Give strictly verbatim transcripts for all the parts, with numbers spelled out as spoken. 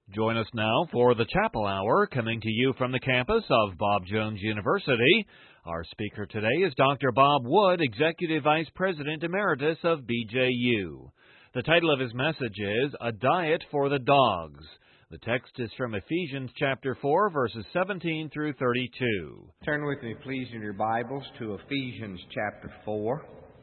Join us now for the Chapel Hour, coming to you from the campus of Bob Jones University. Our speaker today is Doctor Bob Wood, Executive Vice President Emeritus of B J U. The title of his message is A Diet for the Dogs. The text is from Ephesians chapter four, verses seventeen through thirty-two. Turn with me, please, in your Bibles to Ephesians chapter four.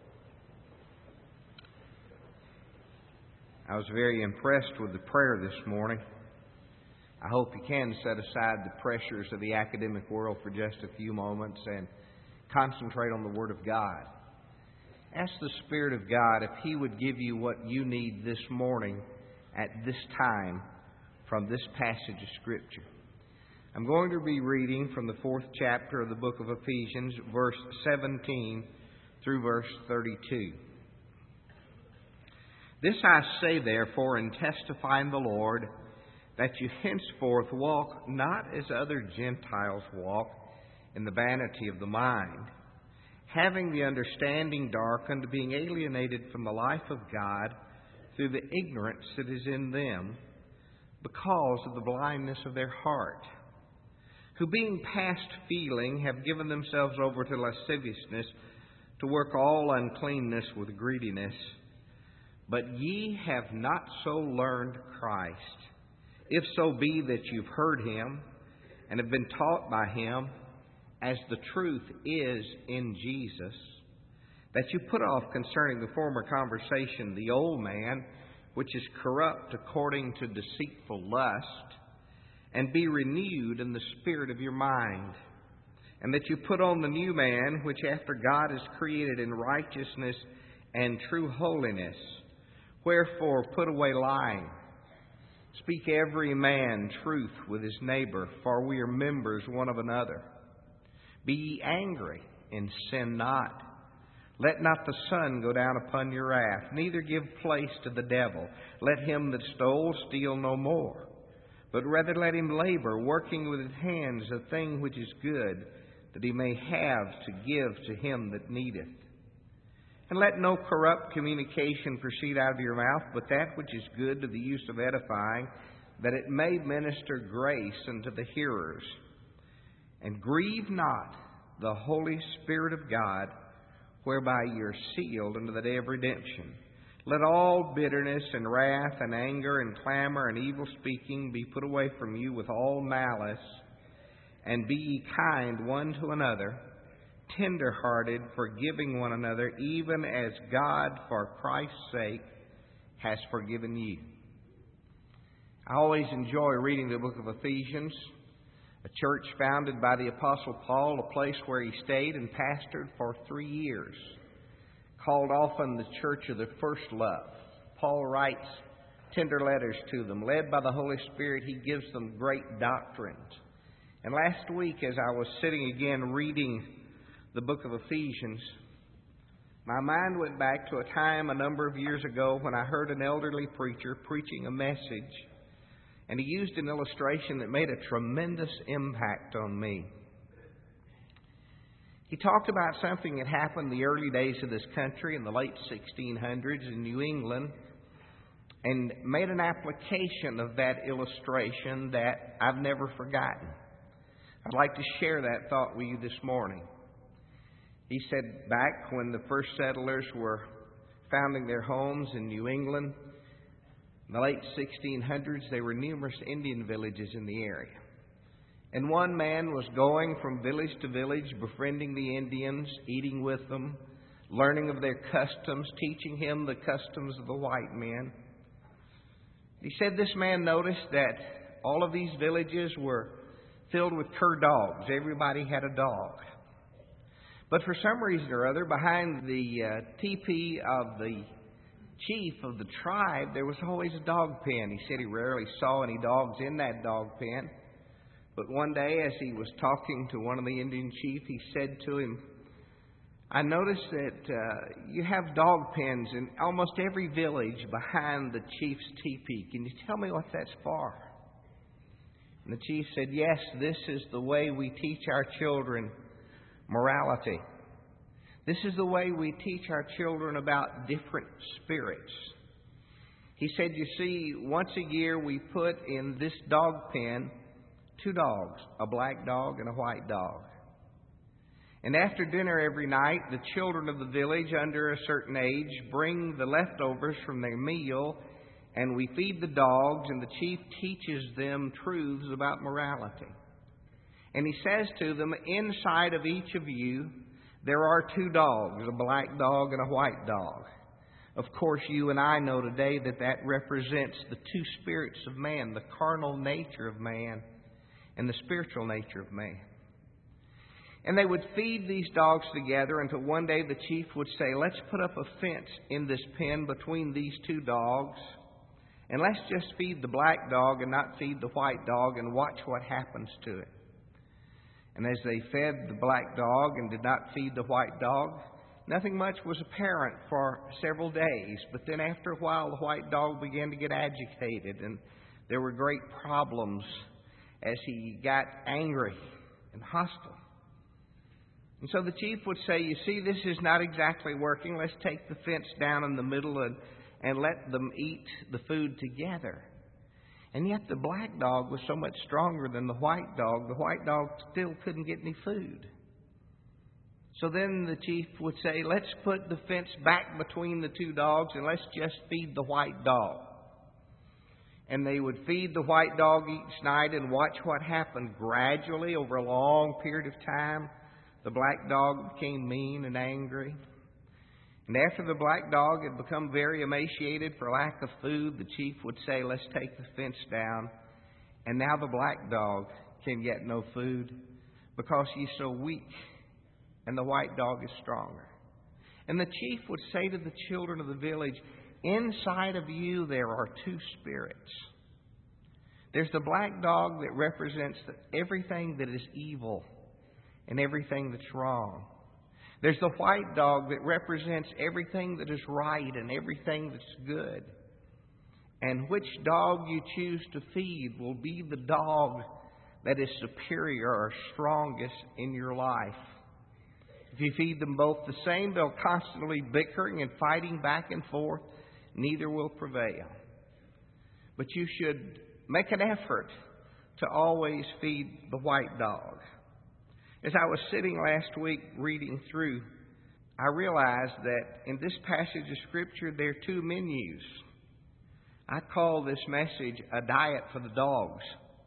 I was very impressed with the prayer this morning. I hope you can set aside the pressures of the academic world for just a few moments and concentrate on the Word of God. Ask the Spirit of God if He would give you what you need this morning at this time from this passage of Scripture. I'm going to be reading from the fourth chapter of the book of Ephesians, verse seventeen through verse thirty-two. This I say, therefore, and testify in the Lord, that you henceforth walk not as other Gentiles walk, in the vanity of the mind, having the understanding darkened, being alienated from the life of God through the ignorance that is in them, because of the blindness of their heart, who being past feeling have given themselves over to lasciviousness, to work all uncleanness with greediness. But ye have not so learned Christ, if so be that you've heard Him and have been taught by Him, as the truth is in Jesus, that you put off concerning the former conversation the old man, which is corrupt according to deceitful lust, and be renewed in the spirit of your mind, and that you put on the new man, which after God is created in righteousness and true holiness. Wherefore put away lying. Speak every man truth with his neighbor, for we are members one of another. Be ye angry, and sin not. Let not the sun go down upon your wrath, neither give place to the devil. Let him that stole steal no more, but rather let him labor, working with his hands a thing which is good, that he may have to give to him that needeth. And let no corrupt communication proceed out of your mouth, but that which is good to the use of edifying, that it may minister grace unto the hearers. And grieve not the Holy Spirit of God, whereby ye are sealed unto the day of redemption. Let all bitterness and wrath and anger and clamor and evil speaking be put away from you with all malice, and be ye kind one to another, tender-hearted, forgiving one another, even as God, for Christ's sake, has forgiven you. I always enjoy reading the book of Ephesians, a church founded by the Apostle Paul, a place where he stayed and pastored for three years, called often the Church of the First Love. Paul writes tender letters to them. Led by the Holy Spirit, he gives them great doctrines. And last week, as I was sitting again reading the book of Ephesians, my mind went back to a time a number of years ago when I heard an elderly preacher preaching a message, and he used an illustration that made a tremendous impact on me. He talked about something that happened in the early days of this country in the late sixteen hundreds in New England, and made an application of that illustration that I've never forgotten. I'd like to share that thought with you this morning. He said back when the first settlers were founding their homes in New England, in the late sixteen hundreds, there were numerous Indian villages in the area. And one man was going from village to village, befriending the Indians, eating with them, learning of their customs, teaching him the customs of the white men. He said this man noticed that all of these villages were filled with cur dogs. Everybody had a dog. But for some reason or other, behind the uh, teepee of the chief of the tribe, there was always a dog pen. He said he rarely saw any dogs in that dog pen. But one day, as he was talking to one of the Indian chief, he said to him, I noticed that uh, you have dog pens in almost every village behind the chief's teepee. Can you tell me what that's for? And the chief said, yes, this is the way we teach our children morality. This is the way we teach our children about different spirits. He said, you see, once a year we put in this dog pen two dogs, a black dog and a white dog. And after dinner every night, the children of the village under a certain age bring the leftovers from their meal, and we feed the dogs, and the chief teaches them truths about morality. And he says to them, inside of each of you, there are two dogs, a black dog and a white dog. Of course, you and I know today that that represents the two spirits of man, the carnal nature of man and the spiritual nature of man. And they would feed these dogs together until one day the chief would say, let's put up a fence in this pen between these two dogs, and let's just feed the black dog and not feed the white dog, and watch what happens to it. And as they fed the black dog and did not feed the white dog, nothing much was apparent for several days. But then after a while, the white dog began to get agitated, and there were great problems as he got angry and hostile. And so the chief would say, you see, this is not exactly working. Let's take the fence down in the middle and, and let them eat the food together. And yet the black dog was so much stronger than the white dog. The white dog still couldn't get any food. So then the chief would say, let's put the fence back between the two dogs and let's just feed the white dog. And they would feed the white dog each night and watch what happened. Gradually, over a long period of time, the black dog became mean and angry. And after the black dog had become very emaciated for lack of food, the chief would say, let's take the fence down. And now the black dog can get no food because he's so weak, and the white dog is stronger. And the chief would say to the children of the village, inside of you there are two spirits. There's the black dog that represents everything that is evil and everything that's wrong. There's the white dog that represents everything that is right and everything that's good. And which dog you choose to feed will be the dog that is superior or strongest in your life. If you feed them both the same, they'll constantly bickering and fighting back and forth. Neither will prevail. But you should make an effort to always feed the white dog. As I was sitting last week reading through, I realized that in this passage of Scripture there are two menus. I call this message a diet for the dogs.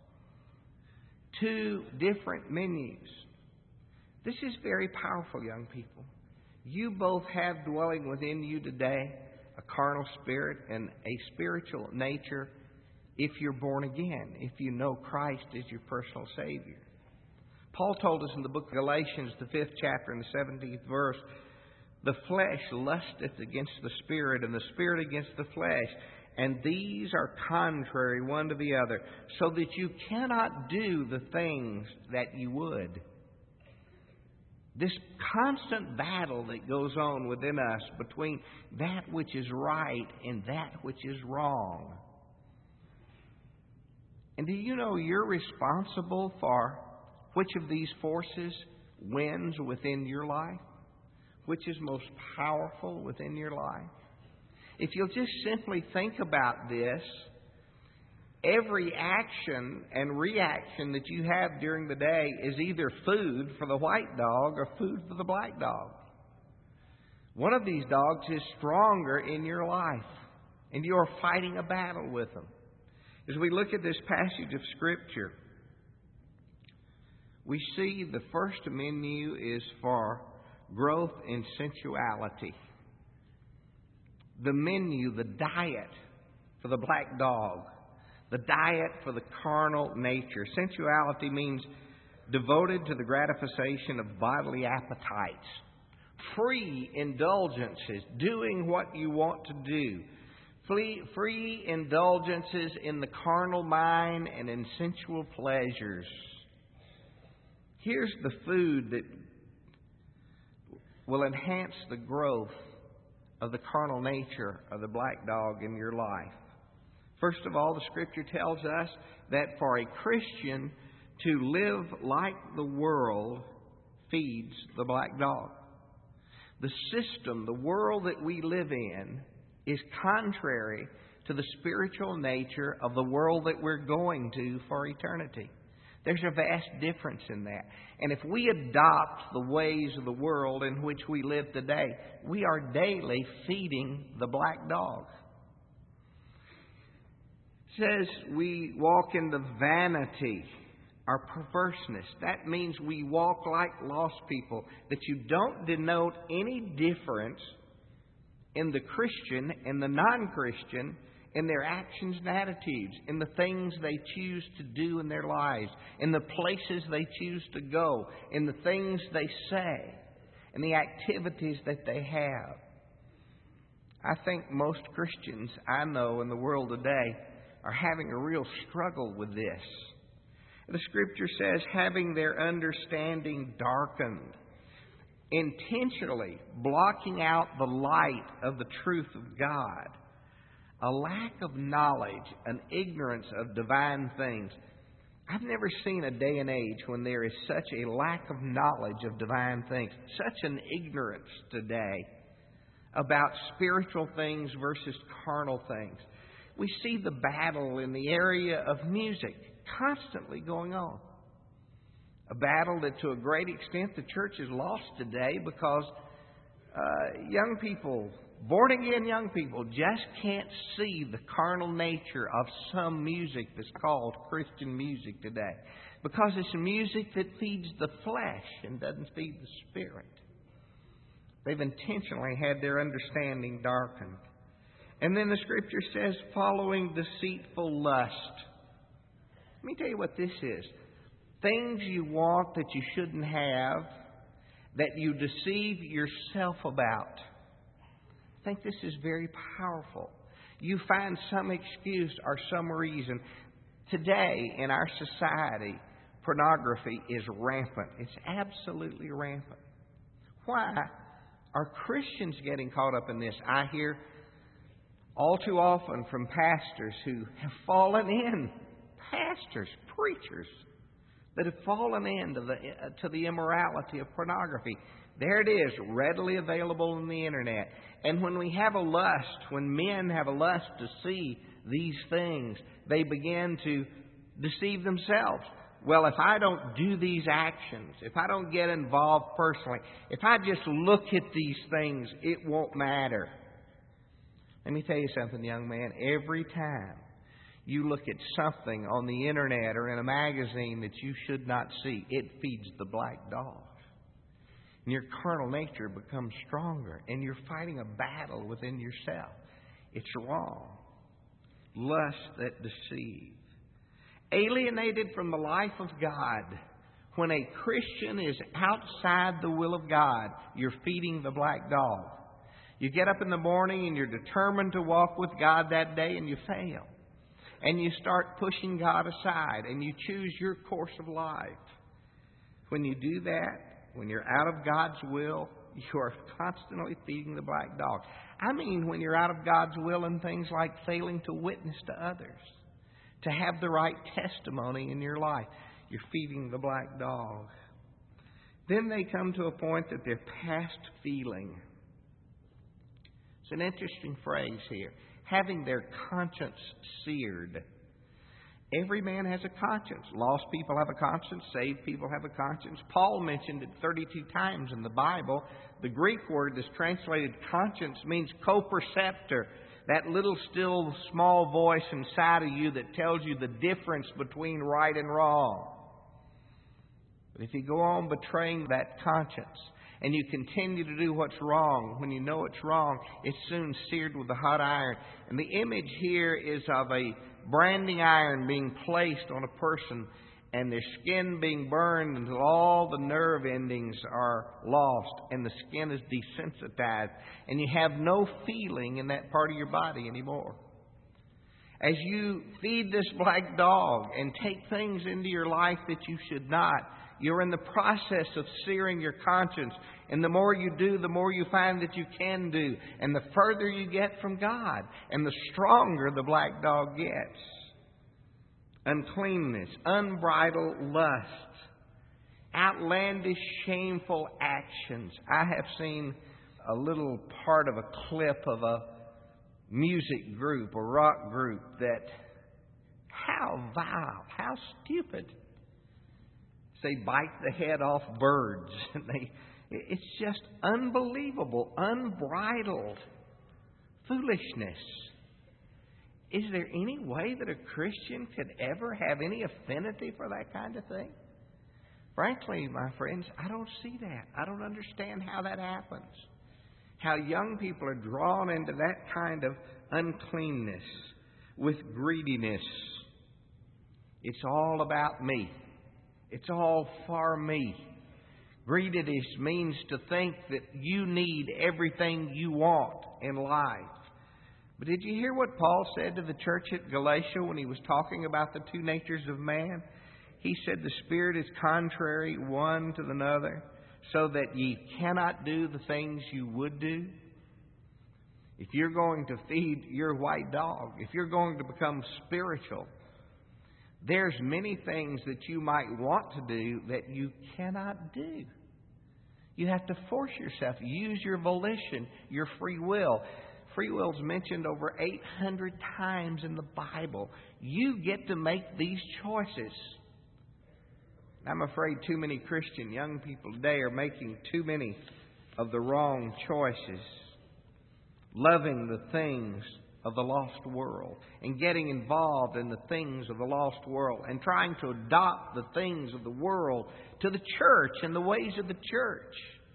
Two different menus. This is very powerful, young people. You both have dwelling within you today a carnal spirit and a spiritual nature if you're born again, if you know Christ as your personal Savior. Paul told us in the book of Galatians, the fifth chapter and the seventeenth verse, the flesh lusteth against the spirit, and the spirit against the flesh, and these are contrary one to the other, so that you cannot do the things that you would. This constant battle that goes on within us between that which is right and that which is wrong. And do you know you're responsible for which of these forces wins within your life? Which is most powerful within your life? If you'll just simply think about this, every action and reaction that you have during the day is either food for the white dog or food for the black dog. One of these dogs is stronger in your life, and you are fighting a battle with them. As we look at this passage of Scripture, we see the first menu is for growth in sensuality. The menu, the diet for the black dog, the diet for the carnal nature. Sensuality means devoted to the gratification of bodily appetites. Free indulgences, doing what you want to do. Free, free indulgences in the carnal mind and in sensual pleasures. Here's the food that will enhance the growth of the carnal nature of the black dog in your life. First of all, the Scripture tells us that for a Christian to live like the world feeds the black dog. The system, the world that we live in, is contrary to the spiritual nature of the world that we're going to for eternity. There's a vast difference in that. And if we adopt the ways of the world in which we live today, we are daily feeding the black dog. It says we walk into vanity, our perverseness. That means we walk like lost people, that you don't denote any difference in the Christian and the non-Christian in their actions and attitudes, in the things they choose to do in their lives, in the places they choose to go, in the things they say, in the activities that they have. I think most Christians I know in the world today are having a real struggle with this. The Scripture says, having their understanding darkened, intentionally blocking out the light of the truth of God. A lack of knowledge, an ignorance of divine things. I've never seen a day and age when there is such a lack of knowledge of divine things, such an ignorance today about spiritual things versus carnal things. We see the battle in the area of music constantly going on. A battle that to a great extent the church has lost today because uh, young people, born-again young people, just can't see the carnal nature of some music that's called Christian music today. Because it's music that feeds the flesh and doesn't feed the spirit. They've intentionally had their understanding darkened. And then the Scripture says, following deceitful lust. Let me tell you what this is. Things you want that you shouldn't have, that you deceive yourself about. I think this is very powerful. You find some excuse or some reason. Today, in our society, pornography is rampant. It's absolutely rampant. Why are Christians getting caught up in this? I hear all too often from pastors who have fallen in, pastors, preachers, that have fallen into the, uh, to the immorality of pornography. There it is, readily available on the internet. And when we have a lust, when men have a lust to see these things, they begin to deceive themselves. Well, if I don't do these actions, if I don't get involved personally, if I just look at these things, it won't matter. Let me tell you something, young man. Every time you look at something on the internet or in a magazine that you should not see, it feeds the black dog. And your carnal nature becomes stronger, and you're fighting a battle within yourself. It's wrong. Lust that deceives. Alienated from the life of God. When a Christian is outside the will of God, you're feeding the black dog. You get up in the morning and you're determined to walk with God that day, and you fail. And you start pushing God aside, and you choose your course of life. When you do that, when you're out of God's will, you are constantly feeding the black dog. I mean, when you're out of God's will in things like failing to witness to others, to have the right testimony in your life, you're feeding the black dog. Then they come to a point that they're past feeling. It's an interesting phrase here. Having their conscience seared. Every man has a conscience. Lost people have a conscience. Saved people have a conscience. Paul mentioned it thirty-two times in the Bible. The Greek word that's translated conscience means co-perceptor. That little still small voice inside of you that tells you the difference between right and wrong. But if you go on betraying that conscience and you continue to do what's wrong, when you know it's wrong, it's soon seared with a hot iron. And the image here is of a branding iron being placed on a person and their skin being burned until all the nerve endings are lost and the skin is desensitized and you have no feeling in that part of your body anymore. As you feed this black dog and take things into your life that you should not, you're in the process of searing your conscience. And the more you do, the more you find that you can do. And the further you get from God, and the stronger the black dog gets. Uncleanness, unbridled lust, outlandish, shameful actions. I have seen a little part of a clip of a music group or rock group that, how vile, how stupid. They bite the head off birds. And they, it's just unbelievable, unbridled foolishness. Is there any way that a Christian could ever have any affinity for that kind of thing? Frankly, my friends, I don't see that. I don't understand how that happens. How young people are drawn into that kind of uncleanness with greediness. It's all about me. It's all for me. Greediness means to think that you need everything you want in life. But did you hear what Paul said to the church at Galatia when he was talking about the two natures of man? He said the spirit is contrary one to another, so that ye cannot do the things you would do. If you're going to feed your white dog, if you're going to become spiritual, there's many things that you might want to do that you cannot do. You have to force yourself. Use your volition, your free will. Free will is mentioned over eight hundred times in the Bible. You get to make these choices. I'm afraid too many Christian young people today are making too many of the wrong choices. Loving the things of the lost world and getting involved in the things of the lost world and trying to adopt the things of the world to the church and the ways of the church.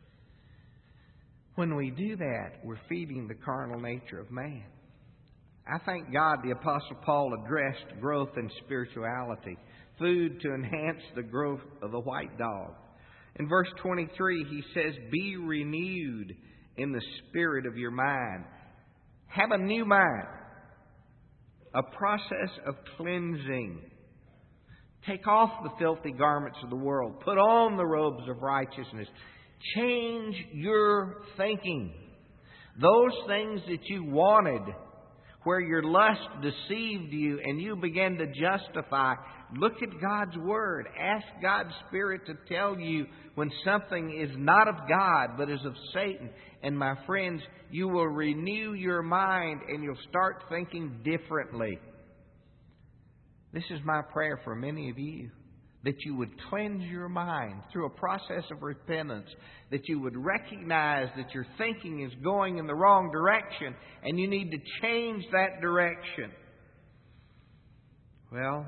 When we do that, we're feeding the carnal nature of man. I thank God the Apostle Paul addressed growth in spirituality, food to enhance the growth of the white dog. In verse twenty-three, he says, be renewed in the spirit of your mind. Have a new mind. A process of cleansing. Take off the filthy garments of the world. Put on the robes of righteousness. Change your thinking. Those things that you wanted, where your lust deceived you and you began to justify, look at God's Word. Ask God's Spirit to tell you when something is not of God but is of Satan. And my friends, you will renew your mind and you'll start thinking differently. This is my prayer for many of you, that you would cleanse your mind through a process of repentance, that you would recognize that your thinking is going in the wrong direction and you need to change that direction. Well,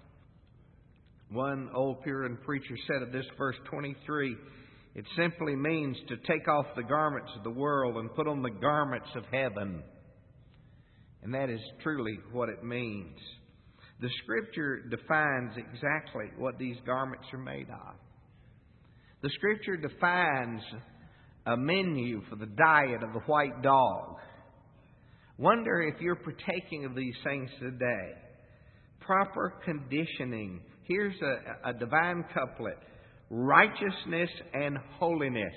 one old Puritan preacher said of this verse twenty-three, it simply means to take off the garments of the world and put on the garments of heaven. And that is truly what it means. The Scripture defines exactly what these garments are made of. The Scripture defines a menu for the diet of the white dog. Wonder if you're partaking of these things today. Proper conditioning. Here's a, a divine couplet. Righteousness and holiness.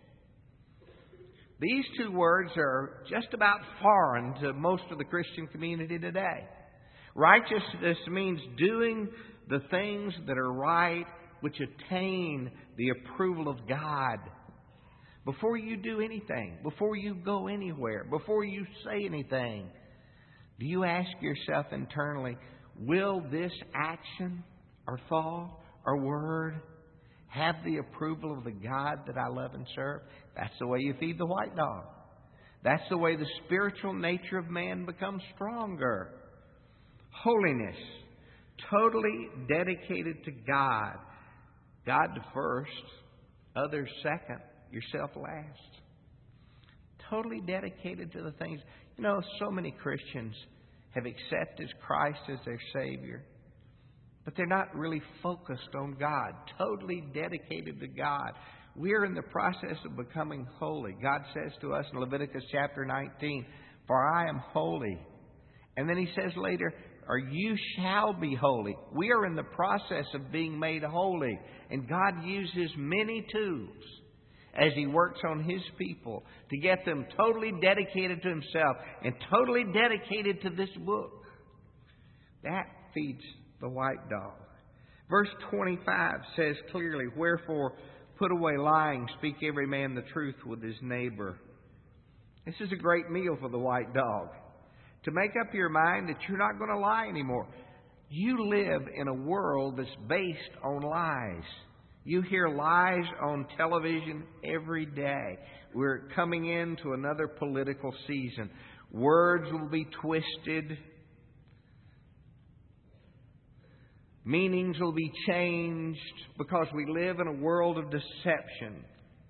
These two words are just about foreign to most of the Christian community today. Righteousness means doing the things that are right, which attain the approval of God. Before you do anything, before you go anywhere, before you say anything, do you ask yourself internally, will this action or thought or word have the approval of the God that I love and serve? That's the way you feed the white dog. That's the way the spiritual nature of man becomes stronger. Holiness, totally dedicated to God. God first, others second, yourself last. Totally dedicated to the things. You know, so many Christians have accepted Christ as their Savior, but they're not really focused on God, totally dedicated to God. We're in the process of becoming holy. God says to us in Leviticus chapter nineteen, for I am holy. And then He says later, or you shall be holy. We are in the process of being made holy. And God uses many tools as He works on His people to get them totally dedicated to Himself and totally dedicated to this book. That feeds the white dog. Verse twenty-five says clearly, wherefore put away lying, speak every man the truth with his neighbor. This is a great meal for the white dog. to make up your mind that you're not going to lie anymore. You live in a world that's based on lies. You hear lies on television every day. We're coming into another political season. Words will be twisted. Meanings will be changed because we live in a world of deception.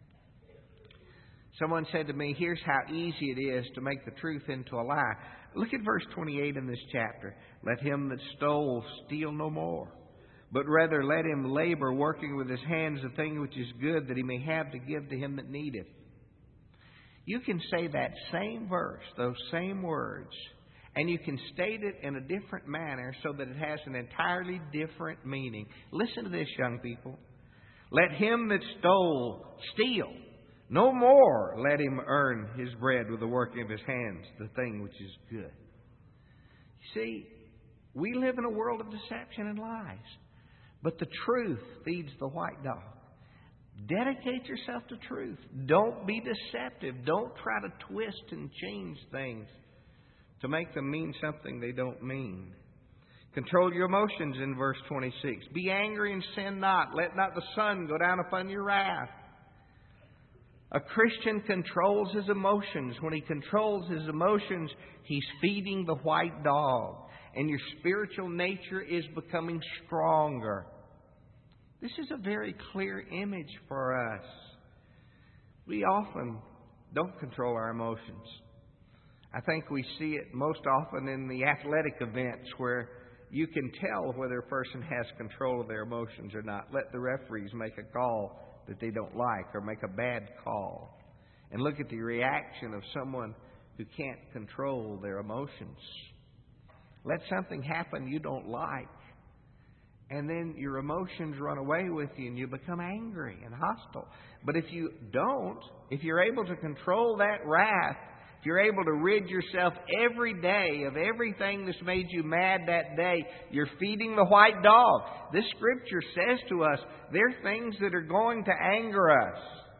Someone said to me, here's how easy it is to make the truth into a lie. Look at verse twenty-eight in this chapter. Let him that stole steal no more, but rather let him labor, working with his hands the thing which is good, that he may have to give to him that needeth. You can say that same verse, those same words, and you can state it in a different manner so that it has an entirely different meaning. Listen to this, young people. Let him that stole steal. No more let him earn his bread with the working of his hands, the thing which is good. You see, we live in a world of deception and lies. But the truth feeds the white dog. Dedicate yourself to truth. Don't be deceptive. Don't try to twist and change things to make them mean something they don't mean. Control your emotions in verse twenty-six. Be angry and sin not. Let not the sun go down upon your wrath. A Christian controls his emotions. When he controls his emotions, he's feeding the white dog. And your spiritual nature is becoming stronger. This is a very clear image for us. We often don't control our emotions. I think we see it most often in the athletic events where you can tell whether a person has control of their emotions or not. Let the referees make a call that they don't like or make a bad call. And look at the reaction of someone who can't control their emotions. Let something happen you don't like, and then your emotions run away with you and you become angry and hostile. But if you don't, if you're able to control that wrath, if you're able to rid yourself every day of everything that's made you mad that day, you're feeding the white dog. This scripture says to us, there are things that are going to anger us.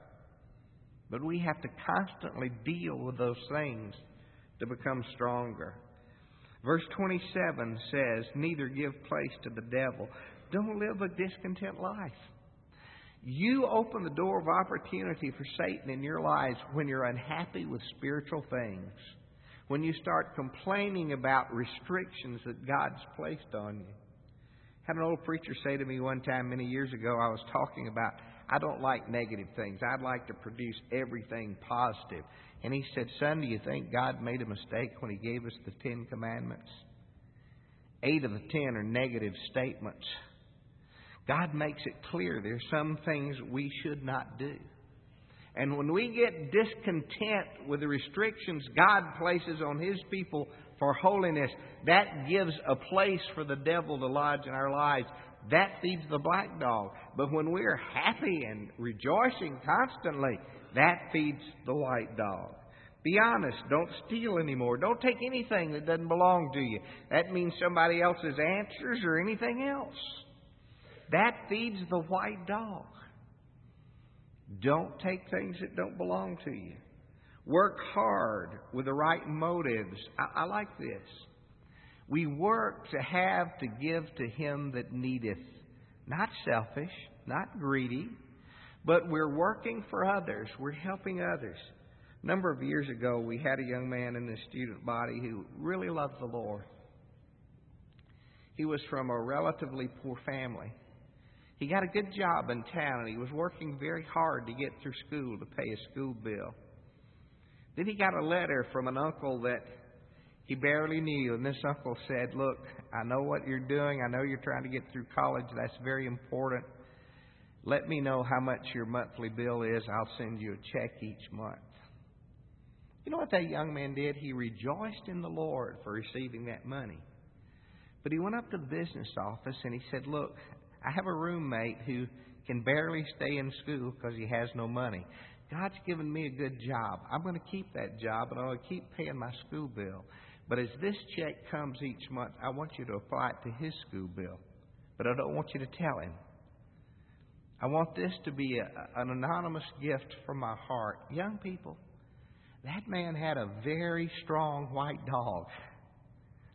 But we have to constantly deal with those things to become stronger. Verse twenty-seven says, neither give place to the devil. Don't live a discontent life. You open the door of opportunity for Satan in your lives when you're unhappy with spiritual things. When you start complaining about restrictions that God's placed on you. I had an old preacher say to me one time many years ago, I was talking about, I don't like negative things. I'd like to produce everything positive. And he said, son, do you think God made a mistake when He gave us the Ten Commandments? Eight of the ten are negative statements. God makes it clear there's some things we should not do. And when we get discontent with the restrictions God places on His people for holiness, that gives a place for the devil to lodge in our lives. That feeds the black dog. But when we're happy and rejoicing constantly, that feeds the white dog. Be honest. Don't steal anymore. Don't take anything that doesn't belong to you. That means somebody else's answers or anything else. That feeds the white dog. Don't take things that don't belong to you. Work hard with the right motives. I, I like this. We work to have to give to him that needeth. Not selfish, not greedy, but we're working for others. We're helping others. A number of years ago, we had a young man in the student body who really loved the Lord. He was from a relatively poor family. He got a good job in town, and he was working very hard to get through school to pay his school bill. Then he got a letter from an uncle that he barely knew, and this uncle said, look, I know what you're doing. I know you're trying to get through college. That's very important. Let me know how much your monthly bill is. I'll send you a check each month. You know what that young man did? He rejoiced in the Lord for receiving that money. But he went up to the business office and he said, look, I have a roommate who can barely stay in school because he has no money. God's given me a good job. I'm going to keep that job and I'm going to keep paying my school bill. But as this check comes each month, I want you to apply it to his school bill. But I don't want you to tell him. I want this to be a, an anonymous gift from my heart. Young people, that man had a very strong white dog.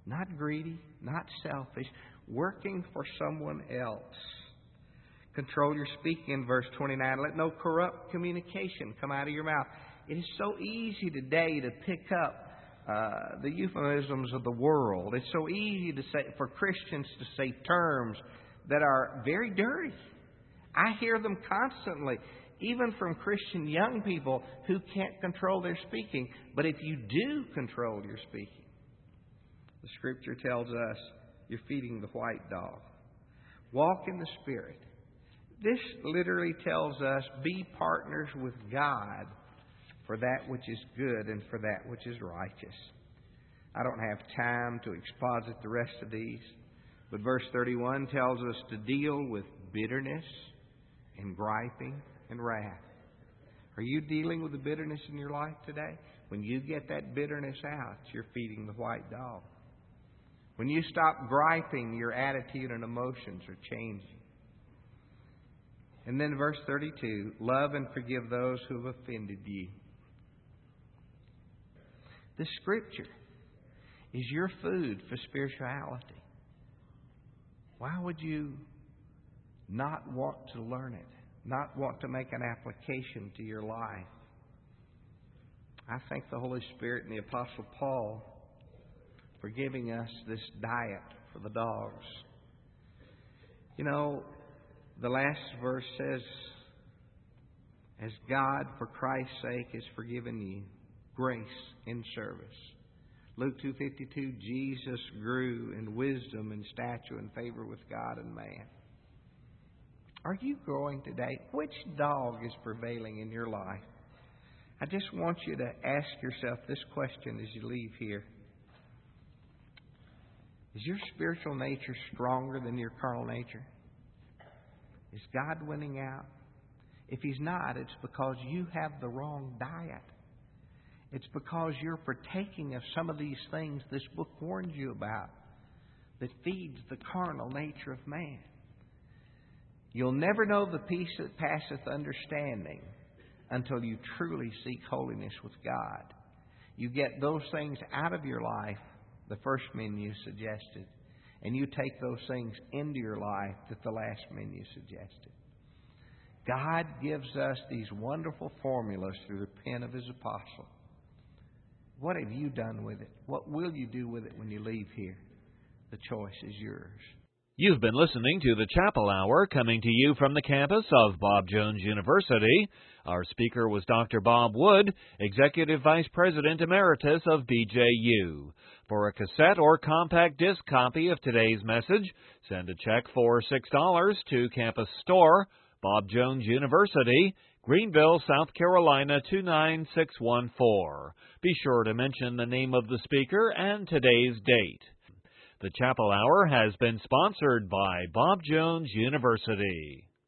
not greedy, not selfish, working for someone else. Control your speaking in verse twenty-nine. Let no corrupt communication come out of your mouth. It is so easy today to pick up uh, the euphemisms of the world. It's so easy to say for Christians to say terms that are very dirty. I hear them constantly, even from Christian young people who can't control their speaking. But if you do control your speaking, the Scripture tells us you're feeding the white dog. Walk in the Spirit. This literally tells us be partners with God for that which is good and for that which is righteous. I don't have time to exposit the rest of these, but verse thirty-one tells us to deal with bitterness and griping and wrath. Are you dealing with the bitterness in your life today? When you get that bitterness out, you're feeding the white dog. When you stop griping, your attitude and emotions are changing. And then verse thirty-two, love and forgive those who have offended you. The Scripture is your food for spirituality. Why would you not want to learn it, not want to make an application to your life? I thank the Holy Spirit and the Apostle Paul for giving us this diet for the dogs. You know, the last verse says, as God, for Christ's sake, has forgiven you, grace in service. Luke two fifty-two, Jesus grew in wisdom and stature and favor with God and man. Are you growing today? Which dog is prevailing in your life? I just want you to ask yourself this question as you leave here. Is your spiritual nature stronger than your carnal nature? Is God winning out? If He's not, it's because you have the wrong diet. It's because you're partaking of some of these things this book warns you about that feeds the carnal nature of man. You'll never know the peace that passeth understanding until you truly seek holiness with God. You get those things out of your life, the first menu suggested, and you take those things into your life that the last menu suggested. God gives us these wonderful formulas through the pen of His apostle. What have you done with it? What will you do with it when you leave here? The choice is yours. You've been listening to the Chapel Hour, coming to you from the campus of Bob Jones University. Our speaker was Doctor Bob Wood, Executive Vice President Emeritus of B J U. For a cassette or compact disc copy of today's message, send a check for six dollars to Campus Store, Bob Jones University, Greenville, South Carolina two nine six one four. Be sure to mention the name of the speaker and today's date. The Chapel Hour has been sponsored by Bob Jones University.